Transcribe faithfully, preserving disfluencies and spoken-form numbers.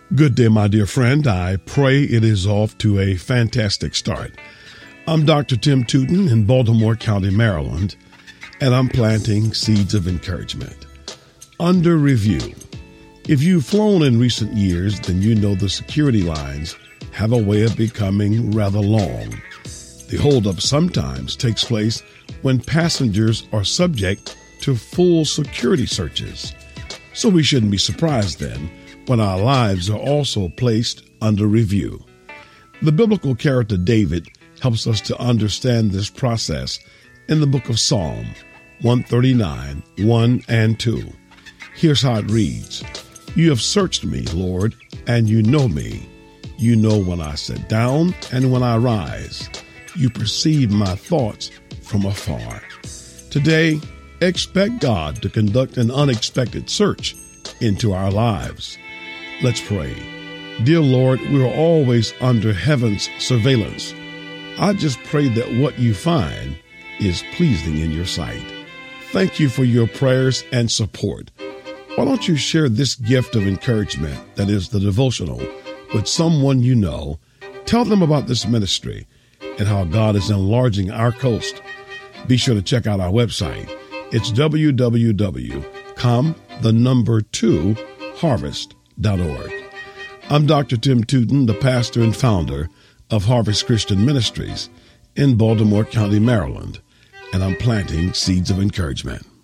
Good day, my dear friend. I pray it is off to a fantastic start. I'm Doctor Tim Tootin in Baltimore County, Maryland, and I'm planting seeds of encouragement. Under review. If you've flown in recent years, then you know the security lines have a way of becoming rather long. The holdup sometimes takes place when passengers are subject to full security searches. So we shouldn't be surprised then when our lives are also placed under review. The biblical character David helps us to understand this process in the book of Psalm one thirty-nine, one and two. Here's how it reads. You have searched me, Lord, and you know me. You know when I sit down and when I rise. You perceive my thoughts from afar. Today, expect God to conduct an unexpected search into our lives. Let's pray. Dear Lord, we are always under heaven's surveillance. I just pray that what you find is pleasing in your sight. Thank you for your prayers and support. Why don't you share this gift of encouragement, that is the devotional, with someone you know? Tell them about this ministry and how God is enlarging our coast. Be sure to check out our website. It's w w w dot com, the number two, harvest dot org. I'm Doctor Tim Tootin, the pastor and founder of Harvest Christian Ministries in Baltimore County, Maryland, and I'm planting seeds of encouragement.